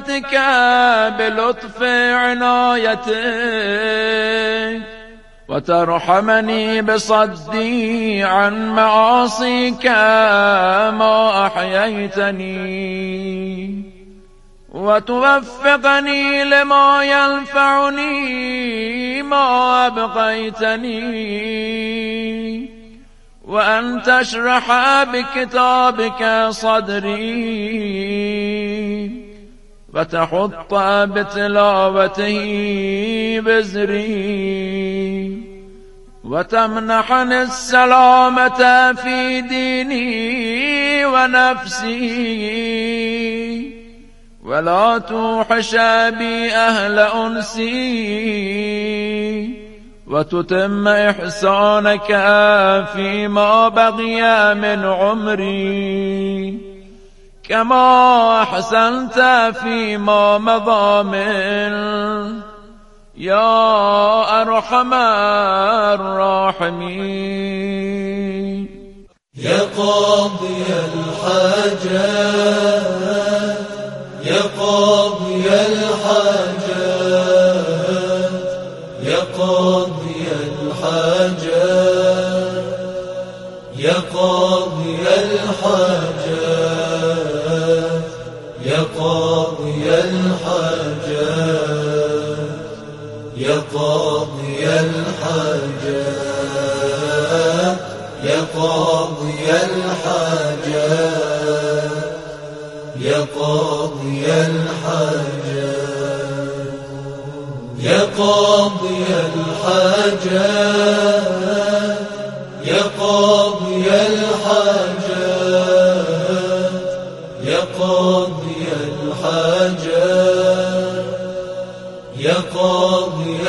رحمتك بلطف عنايتك وترحمني بصدي عن معاصيك ما أحييتني وتوفقني لما ينفعني ما أبقيتني وأن تشرح بكتابك صدري وتحط بتلاوته بزري وتمنحني السلامة في ديني ونفسي ولا توحش بي أهل أنسي وتتم إحسانك فيما بقي من عمري كما أحسنت فيما مضى من يا أرحم الراحمين. يا قاضي الحاجات يا قاضي الحاجات يا قاضي الحاجات يا قاضي الحاجات يا قاضي الحاجات يا قاضي الحاجات يا قاضي الحاجات يا قاضي الحاجات يا قاضي الحاجات يا قاضي الحاجات يا قاضي الحاجات يا قاضي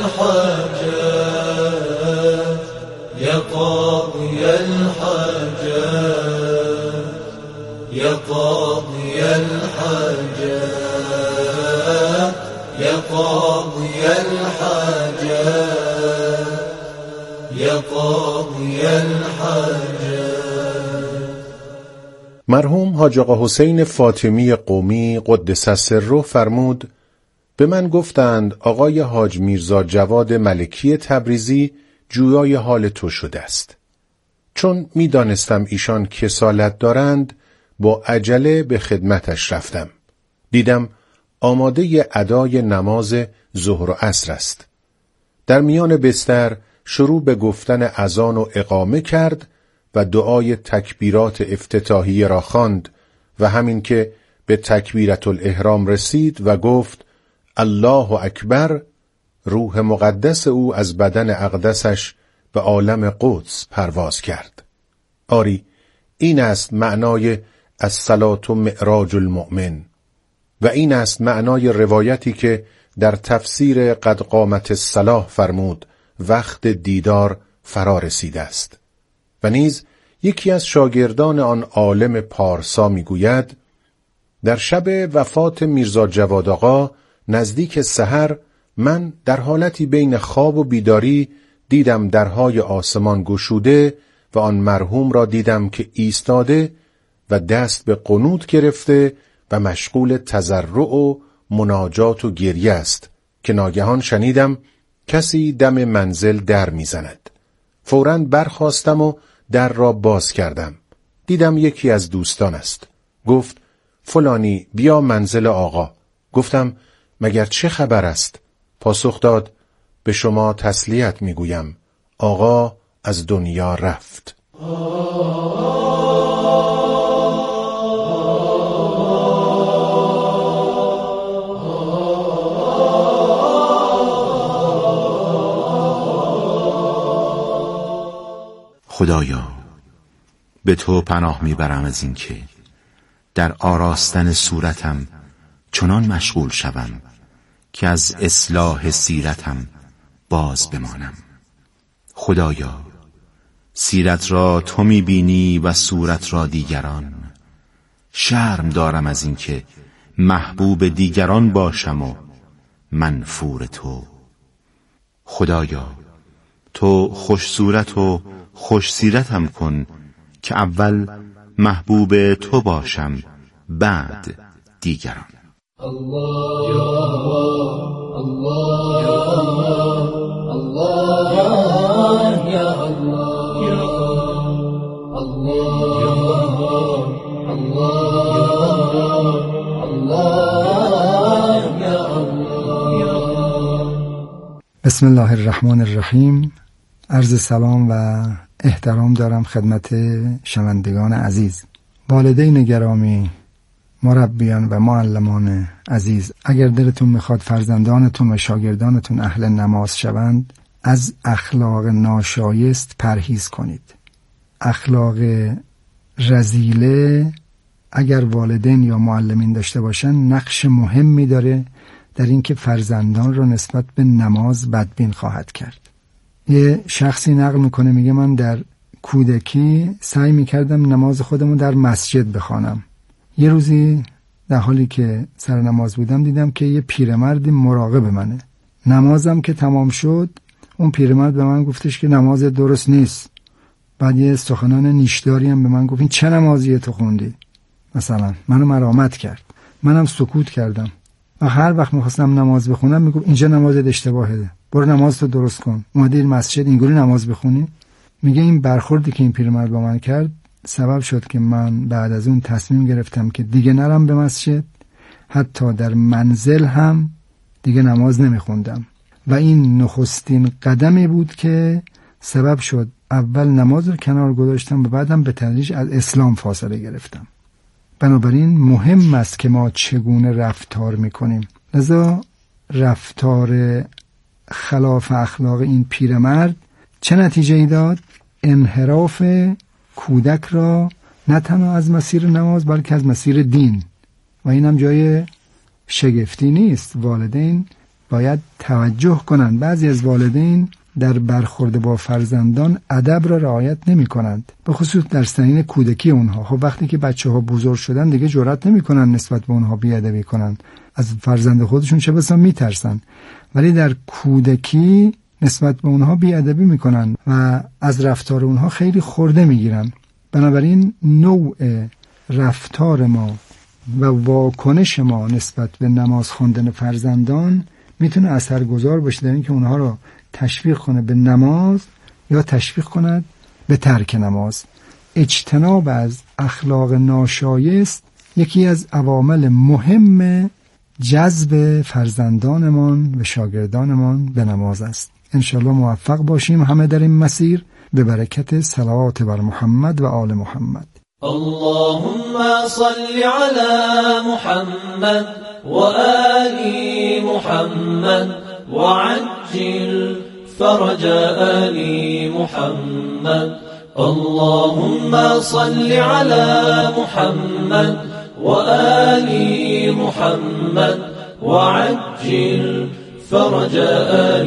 الحاجات يا قاضي الحاجات يا قاضي الحاجات يا قاضي الحاجات يا قاضي الحاجات. مرحوم حاج آقا حسین فاطمی قمی قدس سره فرمود: به من گفتند آقای حاج میرزا جواد ملکی تبریزی جویای حال تو شده است. چون می دانستم ایشان کسالت دارند با عجله به خدمتش رفتم. دیدم آماده ادای نماز ظهر و عصر است. در میان بستر شروع به گفتن اذان و اقامه کرد و دعای تکبیرات افتتاحیه را خواند و همین که به تکبیرة الاحرام رسید و گفت الله اکبر، روح مقدس او از بدن اقدسش به عالم قدس پرواز کرد. آری، این است معنای الصلاة معراج المؤمن و این است معنای روایتی که در تفسیر قد قامت الصلاة فرمود وقت دیدار فرا رسیده است. و نیز یکی از شاگردان آن عالم پارسا میگوید در شب وفات میرزا جواد آقا نزدیک سحر من در حالتی بین خواب و بیداری دیدم درهای آسمان گشوده و آن مرحوم را دیدم که ایستاده و دست به قنوت گرفته و مشغول تضرع و مناجات و گریه است که ناگهان شنیدم کسی دم منزل در میزند. فوراً برخاستم و در را باز کردم. دیدم یکی از دوستان است. گفت فلانی بیا منزل آقا. گفتم مگر چه خبر است؟ پاسخ داد به شما تسلیت میگویم، آقا از دنیا رفت. خدایا به تو پناه میبرم از این که در آراستن صورتم چنان مشغول شوم که از اصلاح سیرتم باز بمانم. خدایا سیرت را تو میبینی و صورت را دیگران. شرم دارم از این که محبوب دیگران باشم و منفور تو. خدایا تو خوش صورت و خوش سیرتم کن که اول محبوب تو باشم بعد دیگران. الله یا الله یا الله یا الله یا الله یا الله یا الله. بسم الله الرحمن الرحیم. عرض سلام و احترام دارم خدمت شنوندگان عزیز. والدین گرامی، مربیان و معلمان عزیز، اگر دلتون میخواد فرزندانتون و شاگردانتون اهل نماز شوند، از اخلاق ناشایست پرهیز کنید. اخلاق رذیله اگر والدین یا معلمین داشته باشن نقش مهمی داره در اینکه فرزندان رو نسبت به نماز بدبین خواهد کرد. یه شخصی نقل میکنه، میگه من در کودکی سعی میکردم نماز خودمو در مسجد بخوانم. یه روزی در حالی که سر نماز بودم دیدم که یه پیرمردی مراقب منه. نمازم که تمام شد اون پیرمرد به من گفتش که نماز درست نیست. بعد یه سخنان نیشداری هم به من گفت این چه نمازیه تو خوندی؟ مثلا منو ملامت کرد. منم سکوت کردم و هر وقت میخواستم نماز بخونم میگفت اینجا نمازت اشتباهه، برو نمازتو درست کن. اومدی مسجد اینگونه نماز بخونی؟ میگه این برخوردی که این پیرمرد با من کرد سبب شد که من بعد از اون تصمیم گرفتم که دیگه نرم به مسجد، حتی در منزل هم دیگه نماز نمیخوندم و این نخستین قدمی بود که سبب شد اول نماز رو کنار گذاشتم و بعدم به تدریج از اسلام فاصله گرفتم. بنابراین مهم است که ما چگونه رفتار میکنیم. لذا رفتار خلاف اخلاق این پیرمرد چه نتیجه ای داد؟ انحراف کودک را نه تنها از مسیر نماز بلکه از مسیر دین. و اینم جای شگفتی نیست. والدین باید توجه کنند. بعضی از والدین در برخورد با فرزندان ادب را رعایت نمی کنند، به خصوص در سنین کودکی اونها. خب وقتی که بچه ها بزرگ شدن دیگه جرئت نمی کنند نسبت به اونها بیادبی کنند، از فرزند خودشون چه بسا می ترسن، ولی در کودکی نسبت به اونها بیادبی می کنند و از رفتار اونها خیلی خورده می گیرن. بنابراین نوع رفتار ما و واکنش ما نسبت به نماز خواندن فرزندان میتونه اثرگذار باشه در اینکه اونها رو تشویق کنه به نماز یا تشویق کند به ترک نماز. اجتناب از اخلاق ناشایست یکی از عوامل مهم جذب فرزندانمان و شاگردانمان به نماز است. انشالله موفق باشیم همه در این مسیر به برکت صلوات بر محمد و آل محمد. اللهم صل على محمد وآل محمد وعجل فرج آل محمد. اللهم صل على محمد وآل محمد وعجل فرج آل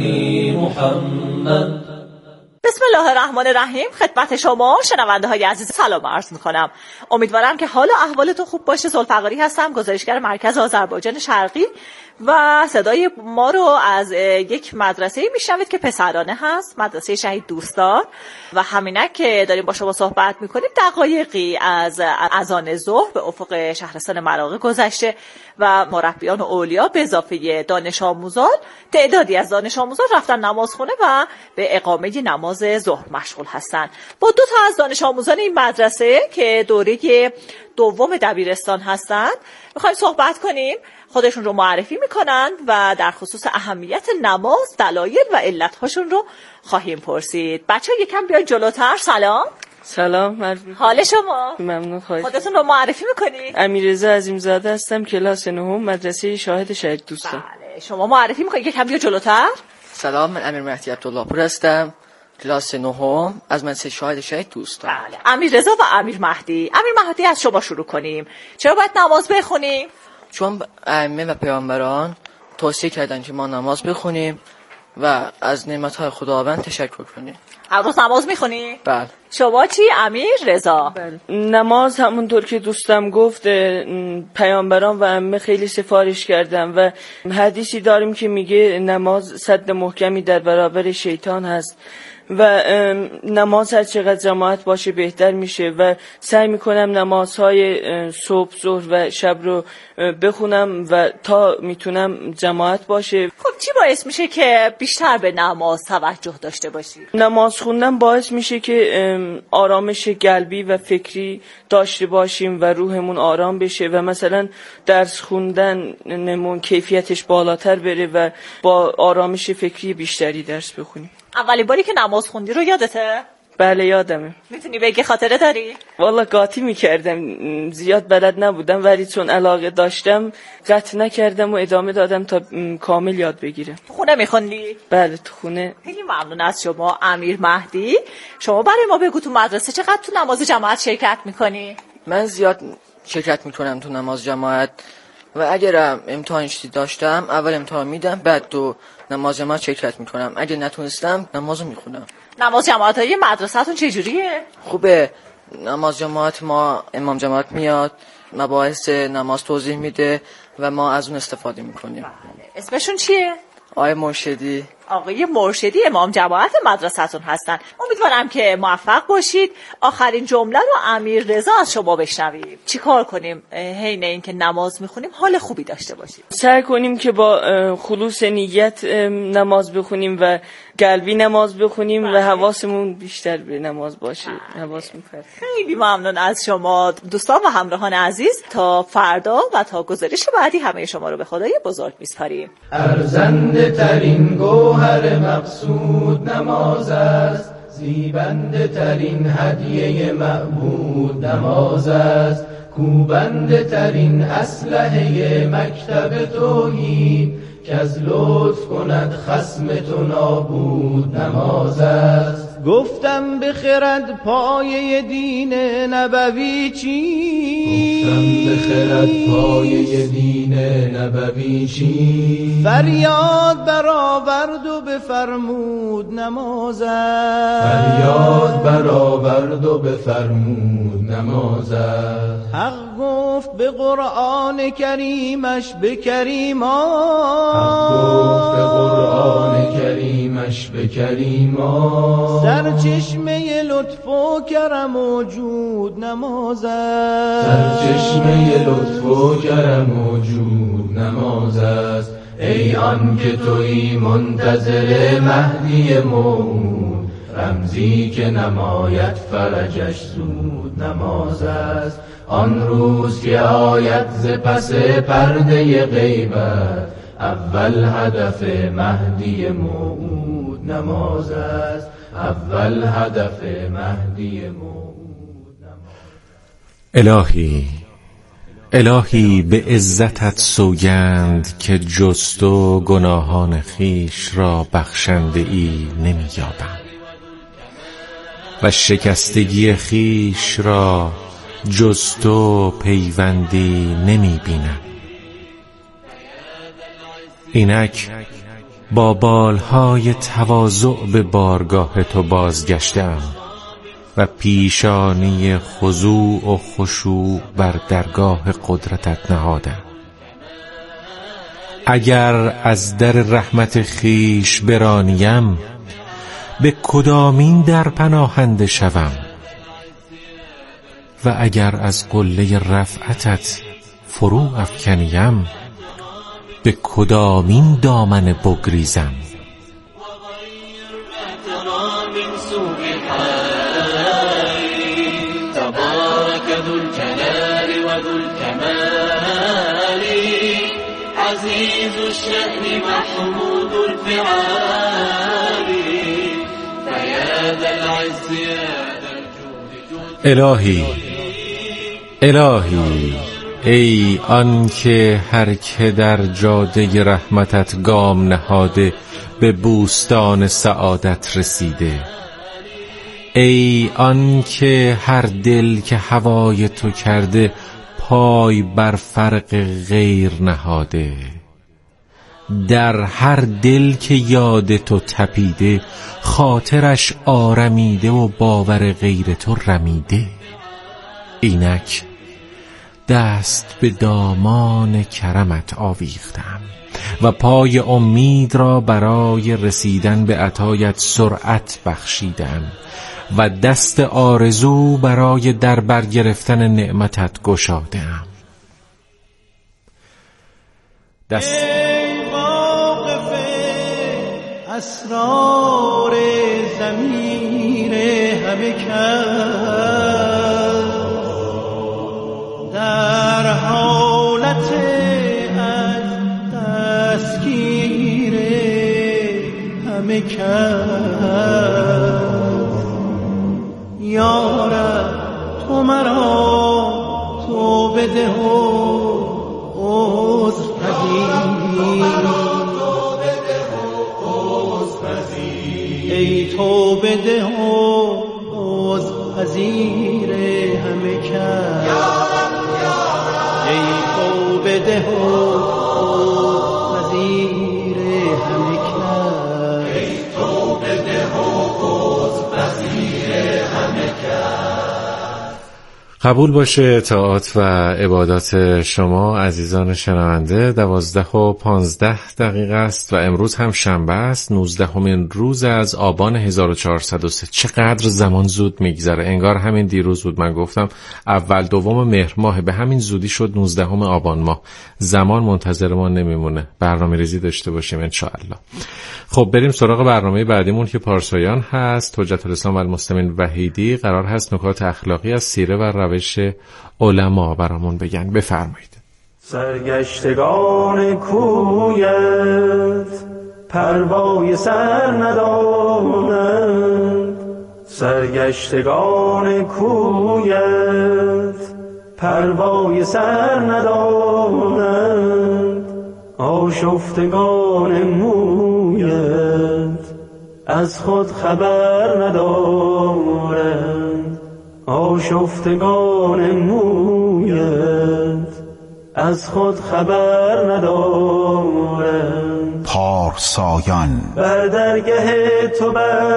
محمد. بسم الله الرحمن الرحیم. خدمت شما شنونده های عزیز سلام عرض میکنم. امیدوارم که حال و احوالتون خوب باشه. ذوالفقاری هستم، گزارشگر مرکز آذربایجان شرقی و صدای ما رو از یک مدرسه میشنوید که پسرانه هست، مدرسه شهید دوستان. و همینک که داریم با شما صحبت میکنیم دقایقی از اذان ظهر به افق شهرستان مراغه گذشته و مربیان و اولیا به اضافه دانش آموزان، تعدادی از دانش آموزان رفتن نمازخونه و به اقامه نماز ظهر مشغول هستن. با دو تا از دانش آموزان این مدرسه که دوره دوم دبیرستان هستند میخوایم صحبت کنیم. خودشون رو معرفی میکنن و در خصوص اهمیت نماز، دلایل و علتهاشون رو خواهیم پرسید. بچه‌ها یکم بیاین جلوتر. سلام. حال شما؟ ممنون. خودتون رو معرفی میکنید؟ امیررضا عظیم‌زاده هستم، کلاس نهم، مدرسه شاهد شهید دوستان. بله، شما معرفی میکنید. یکم بیا جلوتر. سلام، من امیر مهدی عبدالله پور هستم، کلاس نهم از مدرسه شاهد شهید دوستان. بله، امیررضا و امیر مهدی. امیر مهدی از شما شروع کنیم. چرا باید نماز بخونیم؟ چون ائمه و پیامبران توصیه کردن که ما نماز بخونیم و از نعمت‌های خداوند تشکر کنیم. هر روز نماز میخونی؟ بله. شما چی امیر رضا؟ نماز همونطور که دوستم گفت پیامبران و ائمه خیلی سفارش کردن و حدیثی داریم که میگه نماز سد محکمی در برابر شیطان هست و نماز هر چقدر جماعت باشه بهتر میشه و سعی میکنم نمازهای صبح ظهر و شب رو بخونم و تا میتونم جماعت باشه. خب چی باعث میشه که بیشتر به نماز توجه داشته باشی؟ نماز خوندن باعث میشه که آرامش قلبی و فکری داشته باشیم و روحمون آرام بشه و مثلا درس خوندن نمون کیفیتش بالاتر بره و با آرامش فکری بیشتری درس بخونیم. اولین باری که نماز خوندی رو یادته؟ بله یادمه. میتونی بگی خاطره داری؟ والا قاطی میکردم، زیاد بلد نبودم ولی چون علاقه داشتم قطع نکردم و ادامه دادم تا کامل یاد بگیرم. تو خونه میخوندی؟ بله تو خونه. خیلی ممنون از شما امیر مهدی. شما برای ما بگو تو مدرسه چقدر تو نماز جماعت شرکت میکنی؟ من زیاد شرکت میکنم تو نماز جماعت و اگر امتحانشی داشتم اول امتحان میدم بعد تو نماز جماعت شرکت میکنم. اگه نتونستم نمازو میخونم. نماز جماعت های مدرسه‌تون چجوریه؟ خوبه. نماز جماعت ما امام جماعت میاد مباحث نماز توضیح میده و ما از اون استفاده میکنیم. اسمشون چیه؟ آقای مرشدی. آقای مرشدی امام جماعت مدرسه‌تون هستن. امیدوارم که موفق باشید. آخرین جمله رو امیر رضا از شما بشنویم. چی کار کنیم حین این که نماز میخونیم حال خوبی داشته باشیم؟ سعی کنیم که با خلوص نیت نماز بخونیم و قلبی نماز بخونیم و حواسمون بیشتر به نماز باشه. حواسمون خیلی ممنون از شما دوستان و همراهان عزیز. تا فردا و تا گزارش بعدی همه شما رو به خدای بزرگ میسپاریم. ارزنده ترین گوهر مقصود نماز است، زیبنده ترین هدیه معبود نماز است، کوبنده ترین اسلحه مکتب توحید که از لطف کند خصم تو نابود نماز است. گفتم بخرد پایه دین نبوی چی؟ گفتم بخرد پایه دین نبوی چی؟ فریاد برآورد و بفرمود نماز است، فریاد برآورد و بفرمود نماز است. حق گفت به قرآن کریمش به کریمان، حق گفت به قرآن کریمش به کریمان، سرچشمه لطف و کرم و جود نماز است، سرچشمه لطف و کرم و جود نماز است. ای آن که تویی منتظر مهدی موعود، رمزی که نماید فرجش زود نماز است. آن روز که آید ز پس پرده غیبت، اول هدف مهدی موعود نماز است، اول هدف مهدی موعود نماز. الهی به عزتت سوگند که جز تو گناهان خیش را بخشنده ای نمی یابم و شکستگی خیش را جز تو پیوندی نمی بینم. اینک با بالهای تواضع به بارگاه تو بازگشتم و پیشانی خضوع و خشوع بر درگاه قدرتت نهادم. اگر از در رحمت خیش برانیم، به کدامین در پناهنده شوم؟ و اگر از قله رفعتت فرو افکنیم، به کدامین دامن بگریزم؟ تبارك ذو الجلال وذو الكمال، عزيز الشأن محمود الفعال، فيا ذا العز يا ذا الجود. الهی ای آن که هر که در جاده رحمتت گام نهاده به بوستان سعادت رسیده، ای آن که هر دل که هوای تو کرده پای بر فرق غیر نهاده، در هر دل که یاد تو تپیده، خاطرش آرمیده و باور غیر تو رمیده. اینک دست به دامان کرمت آویختم و پای امید را برای رسیدن به عطایت سرعت بخشیدم و دست آرزو برای در بر گرفتن نعمتت گشادم. ای واقف اسرار ضمیر همه کس، در حالت از دستگیر همه کس، یا رب تو مرا تو بده و عذر پذیر، ای تو بده و عذر پذیر همه کس، ای تو بده و عذر پذیر همه کس، ای تو بده و عذر پذیر همه کس. قبول باشه اطاعت و عبادات شما عزیزان شنونده. 12:15 است و امروز هم شنبه است، 19مین روز از آبان 1403. چقدر زمان زود میگذره، انگار همین دیروز بود. من گفتم اول دوم مهر ماه، به همین زودی شد 19 آبان ماه. زمان منتظر ما نمیمونه، برنامه ریزی داشته باشیم انشاءالله. خب بریم سراغ برنامه بعدیمون که پارسایان هست. حجت الاسلام و المسلمین وحیدی قرار هست نکات اخلاقی از سیره و روش علما برامون بگن. بفرمایید. سرگشتگان کویت پروای سر ندانند، سرگشتگان کویت پروای سر ندانند، آشفتگان مویت از خود خبر ندارند، آشفتگان مویت از خود خبر ندارند. پارسایان بر درگه تو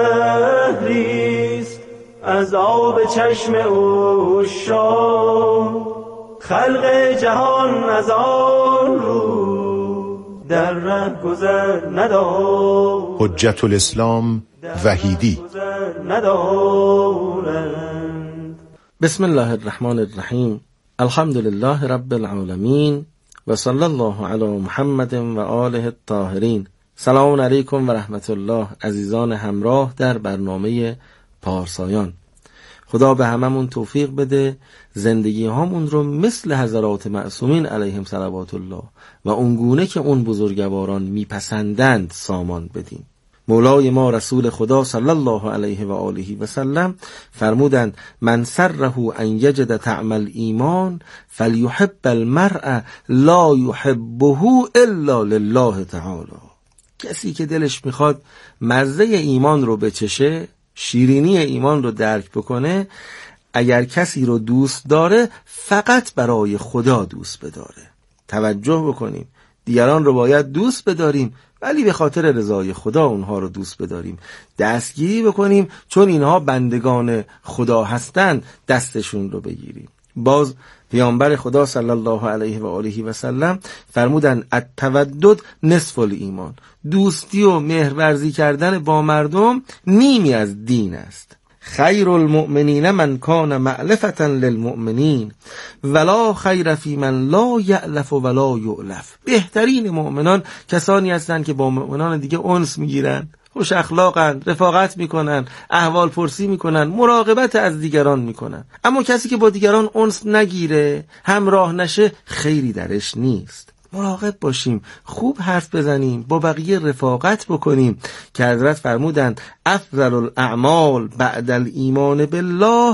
بحریست از آب چشم عشاق، خلق جهان از آن رو در ره گذر ندارد. حجت الاسلام وحیدی. بسم الله الرحمن الرحیم. الحمد لله رب العالمین و صلی الله علی محمد و آله الطاهرین. سلام علیکم و رحمت الله عزیزان همراه در برنامه پارسایان. خدا به هممون توفیق بده زندگی هامون رو مثل حضرات معصومین علیهم صلوات الله و اونگونه که اون بزرگواران میپسندند سامان بدیم. مولای ما رسول خدا صلی الله علیه و آله و سلم فرمودند من سره ان یجد طعم الایمان فلیحب المرء لا یحبه الا لله تعالی. کسی که دلش میخواد مزه ایمان رو بچشه، شیرینی ایمان رو درک بکنه، اگر کسی رو دوست داره فقط برای خدا دوست بداره. توجه بکنیم، دیگران رو باید دوست بداریم ولی به خاطر رضای خدا اونها رو دوست بداریم. دستگیری بکنیم چون اینها بندگان خدا هستند، دستشون رو بگیریم. باز پیامبر خدا صلی الله علیه و آله و سلم فرمودن التودد نصف الایمان. دوستی و مهرورزی کردن با مردم نیمی از دین است. خیر المؤمنین من کان مألفة للمؤمنین ولا خیر فی من لا یألف ولا یؤلف. بهترین مؤمنان کسانی هستند که با مؤمنان دیگه انس میگیرن، خوش اخلاقن، رفاقت میکنن، احوال پرسی میکنن، مراقبت از دیگران میکنن. اما کسی که با دیگران انس نگیره، همراه نشه، خیری درش نیست. مراقب باشیم، خوب حرف بزنیم، با بقیه رفاقت بکنیم که حضرت فرمودند افضل الاعمال بعد الایمان بالله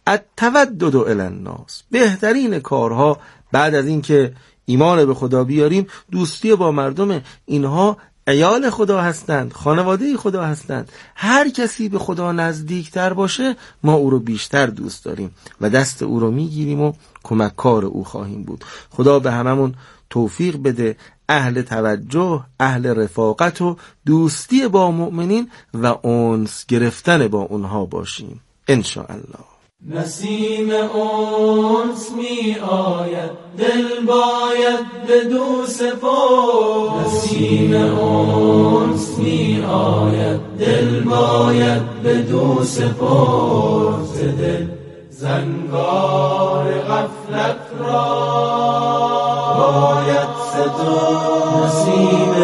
التودد الی الناس. بهترین کارها بعد از این که ایمان به خدا بیاریم دوستی با مردم. اینها عیال خدا هستند، خانواده خدا هستند. هر کسی به خدا نزدیکتر باشه ما او رو بیشتر دوست داریم و دست او رو میگیریم و کمککار او خواهیم بود. خدا به هممون توفیق بده اهل توجه، اهل رفاقت و دوستی با مؤمنین و انس گرفتن با اونها باشیم انشاءالله. نسیم انس می آید دل باید بدو سپرد، نسیم انس می آید دل باید بدو سپرد، دل زنگار غفلت را باید صدا نسیم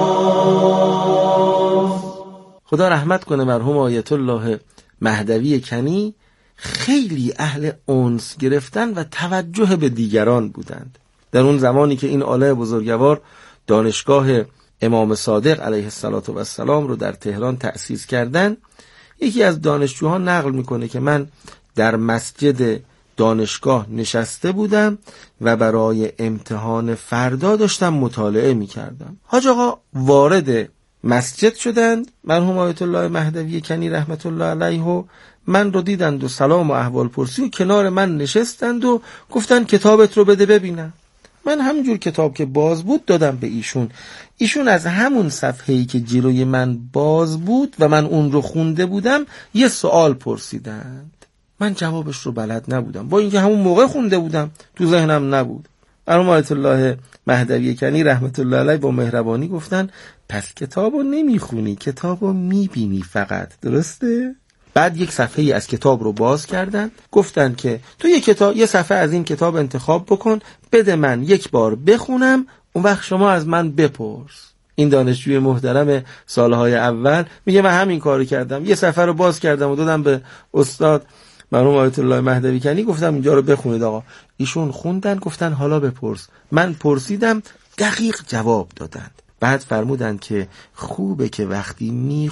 انس. خدا رحمت کنه مرحوم آیت الله مهدوی کنی، خیلی اهل انس گرفتن و توجه به دیگران بودند. در اون زمانی که این آله بزرگوار دانشگاه امام صادق علیه السلام رو در تهران تأسیس کردن، یکی از دانشجوها نقل میکنه که من در مسجد دانشگاه نشسته بودم و برای امتحان فردا داشتم مطالعه میکردم. حاج آقا وارد مسجد شدند، مرحوم آیت الله مهدوی کنی رحمت الله علیه و من رو دیدند و سلام و احوال پرسی و کنار من نشستند و گفتن کتابت رو بده ببینم. من همونجور کتاب که باز بود دادم به ایشون. ایشون از همون صفحه‌ای که جلوی من باز بود و من اون رو خونده بودم یه سوال پرسیدند. من جوابش رو بلد نبودم، با اینکه همون موقع خونده بودم، تو ذهنم نبود. مرحوم آیت الله مهدوی کنی رحمت الله علیه با مهربانی گفتن پس کتابو نمیخونی، کتابو میبینی فقط، درسته؟ بعد یک صفحه‌ای از کتاب رو باز کردن، گفتن که تو یه صفحه از این کتاب انتخاب بکن، بده من یک بار بخونم، اون وقت شما از من بپرس. این دانشجوی محترم سالهای اول میگه من همین کارو کردم، یه صفحه رو باز کردم و دادم به استاد مرحوم آیت الله مهدوی کنی، گفتم اینجا رو بخونید آقا. ایشون خوندن، گفتن حالا بپرس. من پرسیدم، دقیق جواب دادند. بعد فرمودند که خوبه که وقتی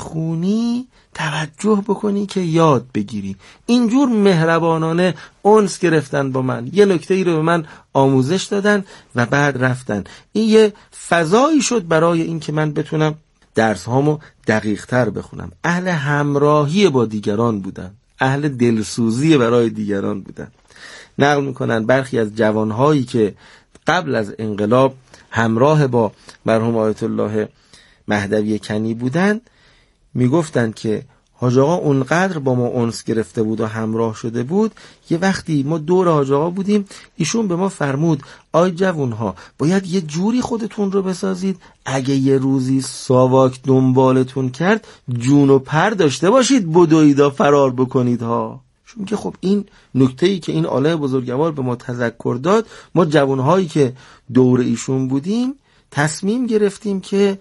میخونی توجه بکنی که یاد بگیری. اینجور مهربانانه انس گرفتن با من، یه نکته ای رو به من آموزش دادن و بعد رفتن. این یه فضایی شد برای این که من بتونم درس هامو دقیق تر بخونم. اهل همراهی با دیگران بودن، اهل دلسوزی برای دیگران بودن. نقل میکنن برخی از جوانهایی که قبل از انقلاب همراه با مرحوم آیت الله مهدوی کنی بودند میگفتند که حاج آقا اونقدر با ما انس گرفته بود و همراه شده بود، یه وقتی ما دور حاج آقا بودیم، ایشون به ما فرمود آی جوانها باید یه جوری خودتون رو بسازید اگه یه روزی ساواک دنبالتون کرد جون و پر داشته باشید بدوید و فرار بکنید ها. چون که خب این نکته‌ای که این آله بزرگوار به ما تذکر داد، ما جوانهایی که دور ایشون بودیم تصمیم گرفتیم که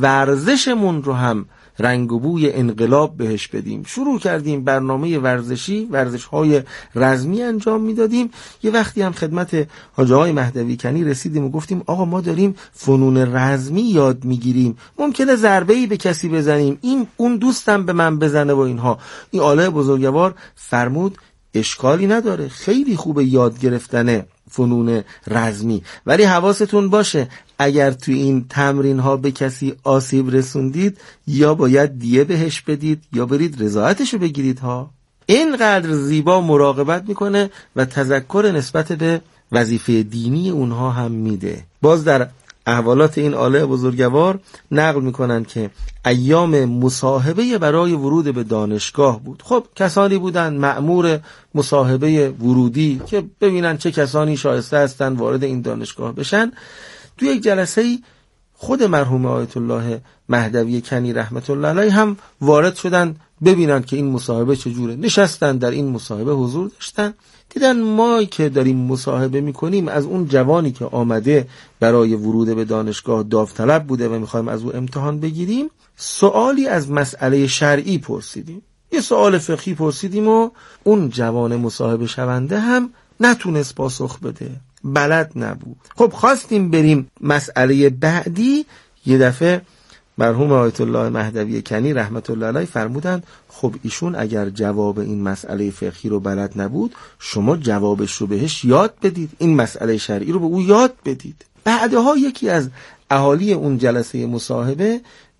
ورزشمون رو هم رنگ و بوی انقلاب بهش بدیم. شروع کردیم برنامه ورزش‌های رزمی انجام میدادیم. یه وقتی هم خدمت حاج آقای مهدوی کنی رسیدیم و گفتیم آقا ما داریم فنون رزمی یاد میگیریم، ممکنه ضربه‌ای به کسی بزنیم، اون دوستم به من بزنه و اینها. این آله بزرگوار فرمود اشکالی نداره، خیلی خوبه یاد گرفتن فنون رزمی، ولی حواستون باشه اگر تو این تمرین ها به کسی آسیب رسوندید یا باید دیه بهش بدید یا برید رضایتشو بگیرید ها. اینقدر زیبا مراقبت میکنه و تذکر نسبت به وظیفه دینی اونها هم میده. باز در احوالات این آله بزرگوار نقل میکنن که ایام مصاحبه برای ورود به دانشگاه بود. خب کسانی بودن مأمور مصاحبه ورودی که ببینن چه کسانی شایسته هستن وارد این دانشگاه بشن. تو یک جلسه خود مرحوم آیت الله مهدوی کنی رحمت الله علیه هم وارد شدن ببینن که این مصاحبه چجوره. نشستن در این مصاحبه حضور داشتن، دیدن ما که داریم مصاحبه میکنیم از اون جوانی که آمده برای ورود به دانشگاه داوطلب بوده و میخوایم از او امتحان بگیریم، سوالی از مسئله شرعی پرسیدیم، یه سوال فقهی پرسیدیم و اون جوان مصاحبه شونده هم نتونست پاسخ بده، بلد نبود. خب خواستیم بریم مسئله بعدی، یه دفعه مرحوم آیت الله مهدوی کنی رحمت الله علیه فرمودند خب ایشون اگر جواب این مسئله فقهی رو بلد نبود شما جوابش رو بهش یاد بدید، این مسئله شرعی رو به او یاد بدید. بعدها یکی از اهالی اون جلسه مصاحبه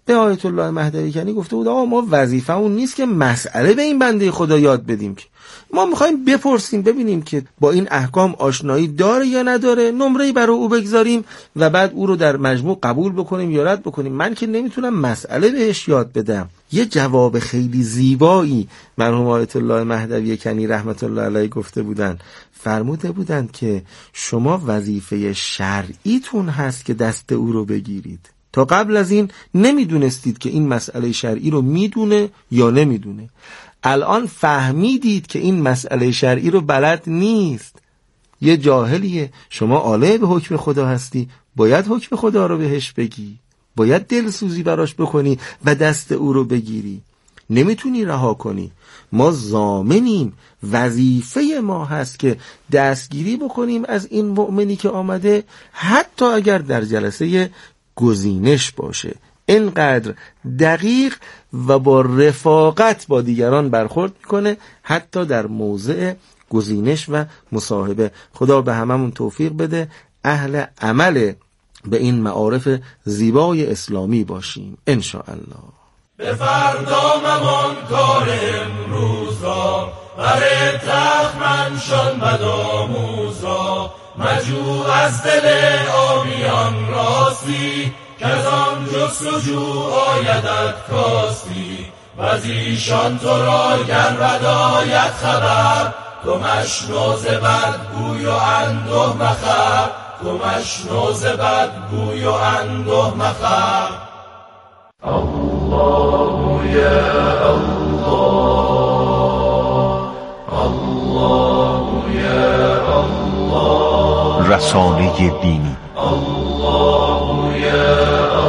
به آیت الله مهدوی کنی گفته بود آقا ما وظیفه اون نیست که مسئله به این بنده خدا یاد بدیم، که ما میخوایم بپرسیم ببینیم که با این احکام آشنایی داره یا نداره، نمره‌ای برای او بگذاریم و بعد او رو در مجموع قبول بکنیم یا رد بکنیم. من که نمیتونم مسئله بهش یاد بدم. یه جواب خیلی زیبایی مرحوم آیت الله مهدوی کنی رحمت الله علیه گفته بودن، فرموده بودند که شما وظیفه شرعیتون هست که دست او رو بگیرید. تا قبل از این نمیدونستید که این مسئله شرعی رو میدونه یا نمیدونه، الان فهمیدید که این مسئله شرعی رو بلد نیست، یه جاهلیه. شما عالم به حکم خدا هستی، باید حکم خدا رو بهش بگی، باید دلسوزی براش بکنی و دست او رو بگیری، نمیتونی رها کنی. ما ضامنیم، وظیفه ما هست که دستگیری بکنیم از این مؤمنی که آمده، حتی اگر در جلسه گزینش باشه. اینقدر دقیق و با رفاقت با دیگران برخورد میکنه، حتی در موضع گزینش و مصاحبه. خدا به هممون توفیق بده اهل عمل به این معارف زیبای اسلامی باشیم ان شاء الله. به فردا ممان کار امروز را، بر تخمنشان بدآموز را، مجو از دل آبیان راستی، که از آن جستجو آیدت کاستی. و از ایشان تو را گر بد آید خبر، تو مشنو ز بد گوی و انده مخر، تو مشنو ز بد گوی و انده مخر. الله یا الله، الله یا الله. رسانه دینی الله یا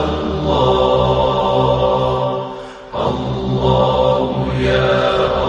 الله، الله یا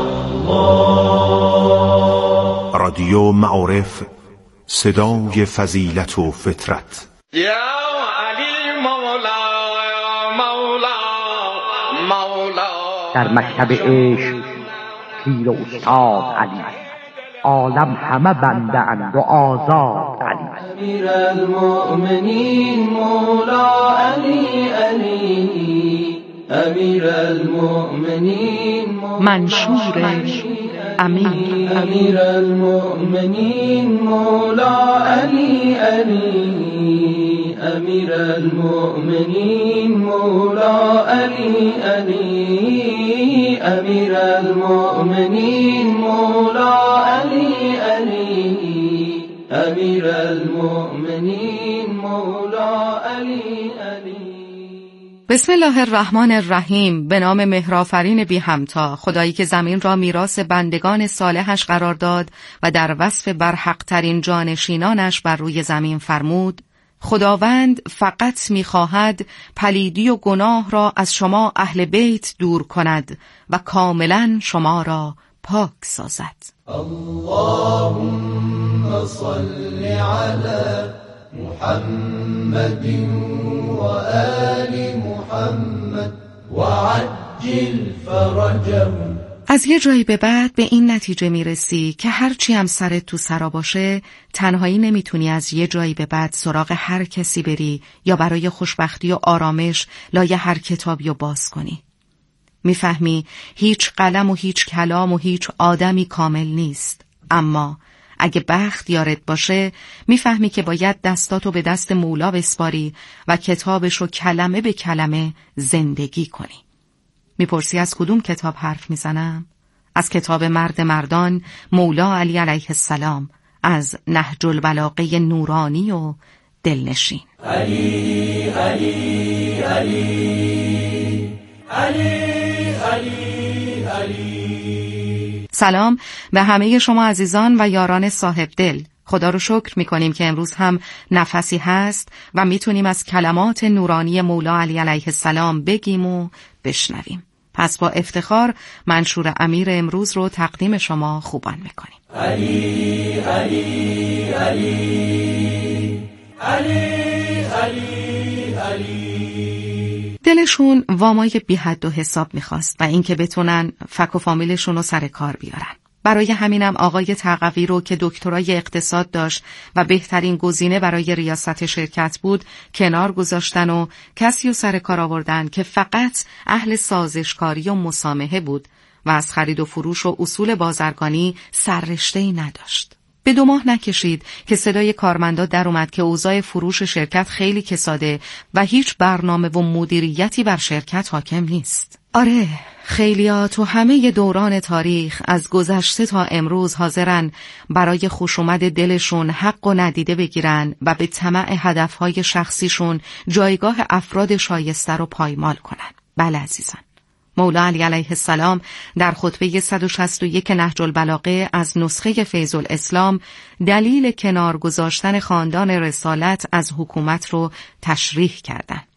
الله. رادیو معارف، صدای فضیلت و فطرت. یا علی مولا مولا مولا. در مکتب عشق پیر و استاد علی، عالم همه بنده اند و آزاد علی. امیر المؤمنین مولا علی علی، امیر المؤمنین منشور امیر. امیر المؤمنین مولا علی علی، امیر المؤمنین مولا علی علی، امیر المؤمنین مولا علی علی، امیر المؤمنین مولا علی علی. بسم الله الرحمن الرحیم. به نام مهرآفرین بی همتا، خدایی که زمین را میراث بندگان صالحش قرار داد و در وصف برحق ترین جانشینانش بر روی زمین فرمود: خداوند فقط میخواهد پلیدی و گناه را از شما اهل بیت دور کند و کاملا شما را پاک سازد. اللهم صل علی محمد و آل محمد و عجل فرجهم. از یه جایی به بعد به این نتیجه میرسی که هرچی هم سرت تو سرا باشه، تنهایی نمیتونی از یه جایی به بعد سراغ هر کسی بری یا برای خوشبختی و آرامش لای هر کتابی رو باز کنی. میفهمی هیچ قلم و هیچ کلام و هیچ آدمی کامل نیست، اما اگه بخت یارت باشه میفهمی که باید دستاتو به دست مولا بسپاری و کتابشو کلمه به کلمه زندگی کنی. میپرسی از کدوم کتاب حرف میزنم؟ از کتاب مرد مردان مولا علی علیه السلام، از نهج البلاغه نورانی و دلنشین. علی علی علی علی علی علی. سلام به همه شما عزیزان و یاران صاحب دل. خدا رو شکر میکنیم که امروز هم نفسی هست و میتونیم از کلمات نورانی مولا علی علیه السلام بگیم و بشنویم. پس با افتخار منشور امیر امروز رو تقدیم شما خوبان میکنیم. علی علی علی علی علی علی. دلشون وامای بی حد و حساب میخواست و اینکه بتونن فک و فامیلشون رو سر کار بیارن. برای همینم آقای تقوی رو که دکترای اقتصاد داشت و بهترین گزینه برای ریاست شرکت بود کنار گذاشتن و کسی رو سر کار آوردن که فقط اهل سازشکاری و مسامحه بود و از خرید و فروش و اصول بازرگانی سررشته‌ای نداشت. به 2 ماه نکشید که صدای کارمندا در اومد که اوضاع فروش شرکت خیلی کساده و هیچ برنامه و مدیریتی بر شرکت حاکم نیست. آره، خیلیا تو همه دوران تاریخ از گذشته تا امروز حاضرن برای خوشومد دلشون حق و ندیده بگیرن و به طمع هدفهای شخصیشون جایگاه افراد شایسته رو پایمال کنن. بله عزیزان، مولا علی علیه السلام در خطبه 161 نهج البلاغه از نسخه فیض الاسلام دلیل کنار گذاشتن خاندان رسالت از حکومت رو تشریح کردند.